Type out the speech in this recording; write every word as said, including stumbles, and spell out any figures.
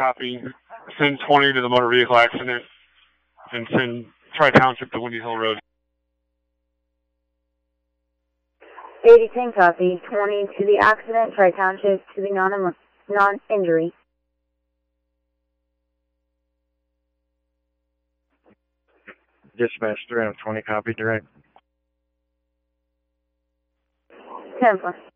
copy. Send twenty to the motor vehicle accident and send Tri-Township to Windy Hill Road. eighty ten copy. twenty to the accident, Tri-Township to the non non-injury. Dispatch three oh twenty copy direct. ten four.